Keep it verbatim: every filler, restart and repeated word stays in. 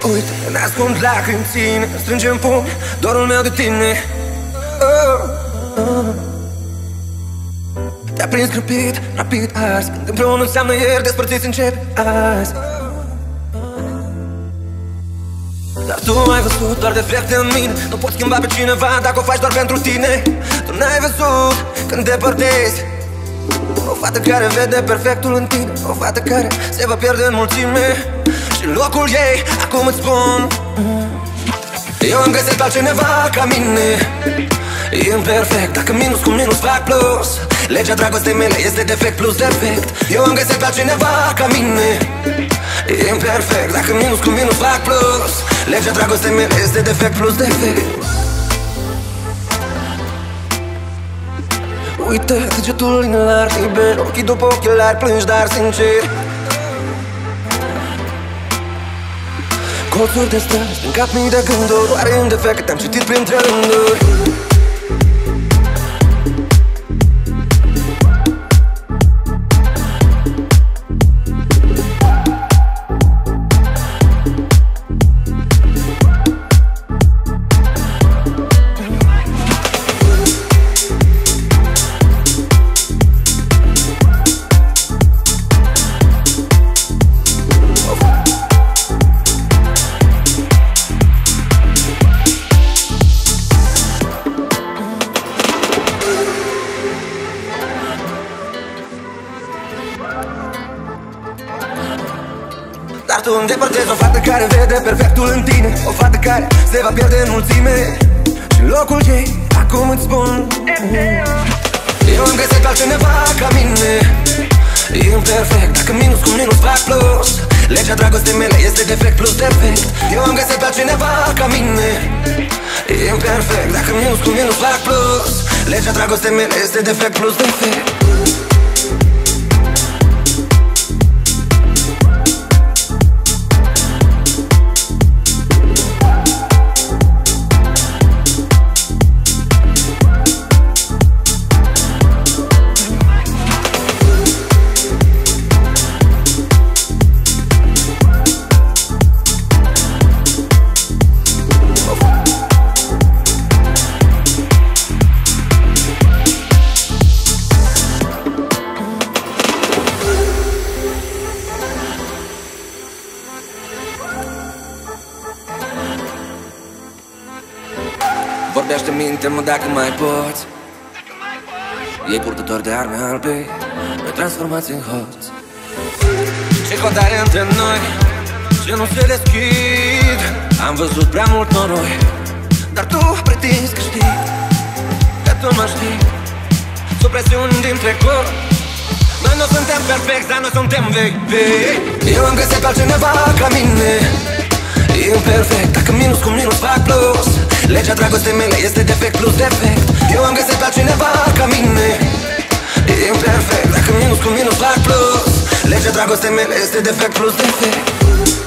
Uite, ne ascund lacrimi, ține, strângem pumni, dorul meu de tine. oh, oh. Te-a prins grăbit, rapid ars, când împreună înseamnă ieri, despărțiți încep azi. Dar tu ai văzut doar defecte în mine. Nu poți schimba pe cineva dacă o faci doar pentru tine. Tu n-ai văzut când te părtezi o fată care vede perfectul în tine, o fată care se va pierde în mulțime. Și locul ei, acum îți spun, eu am găsit altcineva ca mine. Imperfect, dacă minus cu minus fac plus. Legea dragostei mele este defect plus defect. Eu am găsit altcineva ca mine. Imperfect, dacă minus cu minus fac plus. Legea dragostei mele este defect plus defect. Uite, degetul inelar liber, ochii după ochelari, plângi dar sincer. Colțuri de străzi, din cap mii de gânduri, oare în defect că te-am citit printre rânduri. Dar tu îndepărtezi o fată care vede perfectul în tine, o fată care se va pierde în mulțime. Și locul ei, acum îți spun, eu am găsit altcineva ca mine. Imperfect, dacă minus cu minus fac plus. Legea dragostei mele este defect plus defect. Eu am găsit altcineva ca mine. Imperfect, dacă minus cu minus fac plus. Legea dragostei mele este defect plus defect. Vorbește, minte-mă dacă mai poți. Ei purtători de arme albe, noi transformați în hoți. Ce codare între noi, ce nu se deschid. Am văzut prea mult noroi, dar tu pretinzi că știi, că tu mă știi. Sub presiuni din trecut, noi nu suntem perfecti, dar noi suntem vechi, vechi. Eu am găsit altcineva ca mine. Imperfect, dacă minus cu minus fac plus. Legea dragostei mele este defect plus defect. Eu am găsit altcineva ca mine. Imperfect, dacă minus cu minus fac plus. Legea dragostei mele este defect plus defect.